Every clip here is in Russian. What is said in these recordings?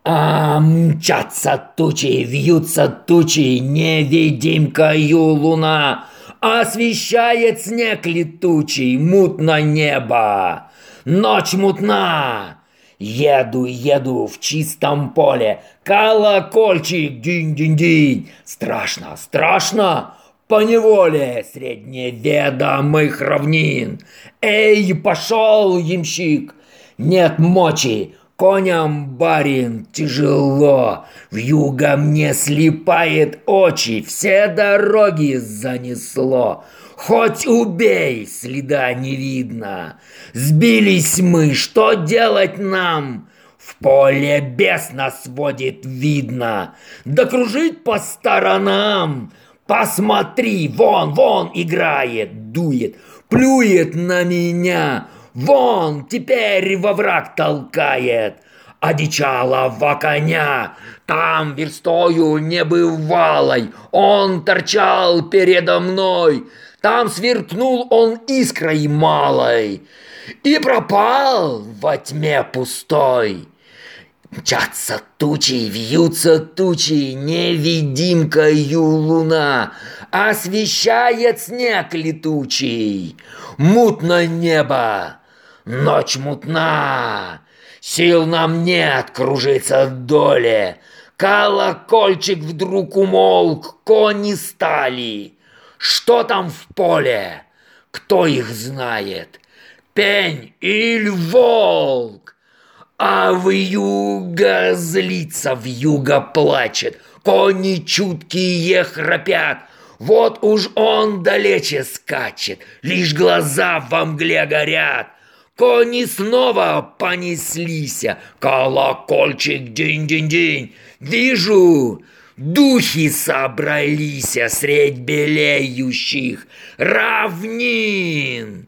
А мчатся тучи, вьются тучи, невидимкою луна освещает снег летучий, мутно небо. Ночь мутна. Еду, еду в чистом поле, колокольчик, динь-динь-динь. Страшно, страшно, поневоле средневедомых равнин. Эй, пошел, ямщик, нет мочи, коням, барин, тяжело, вьюга мне слепает очи, все дороги занесло. Хоть убей, следа не видно. Сбились мы, что делать нам? В поле бес нас водит, видно. Да кружить по сторонам. Посмотри, вон, вон играет, дует, плюет на меня. Вон, теперь во враг толкает. Одичалого коня, там верстою небывалой, он торчал передо мной, там сверкнул он искрой малой и пропал во тьме пустой. Мчатся тучи, вьются тучи, невидимкою луна освещает снег летучий. Мутно небо, ночь мутна, сил нам нет кружиться доле. Колокольчик вдруг умолк, кони стали. Что там в поле? Кто их знает? Пень или волк? А вьюга злится, вьюга плачет, кони чуткие храпят. Вот уж он далече скачет, лишь глаза во мгле горят. Кони снова понеслися, колокольчик динь-динь-динь. Вижу, духи собралися средь белеющих равнин.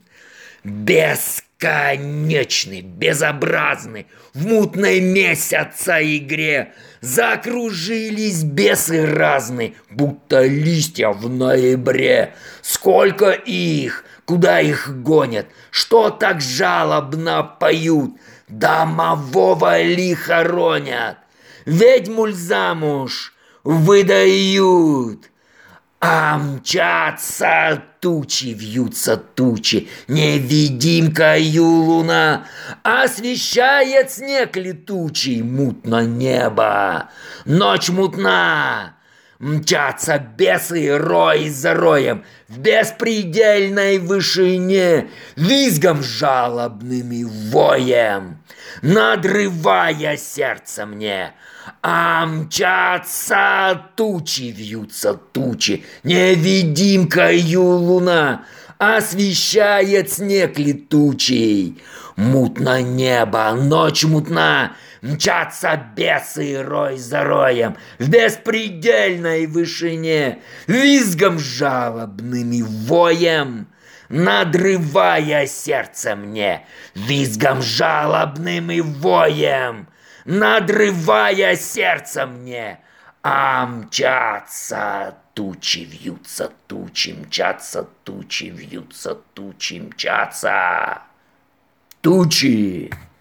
Бесконечный, безобразный, в мутной месяца игре закружились бесы разные, будто листья в ноябре. Сколько их, куда их гонят, что так жалобно поют, домового ли хоронят, ведьму ль замуж выдают. А мчатся тучи, вьются тучи, невидимкою луна освещает снег летучий, мутно небо. Ночь мутна, мчатся бесы рой за роем в беспредельной вышине, визгом жалобным и воем, надрывая сердце мне. А мчатся тучи, вьются тучи, невидимкою луна освещает снег летучий. Мутно небо, ночь мутна, мчатся бесы рой за роем в беспредельной вышине, визгом жалобным и воем, надрывая сердце мне, визгом жалобным и воем, надрывая сердце мне. А мчатся тучи, вьются тучи, мчатся тучи, вьются тучи, мчатся тучи.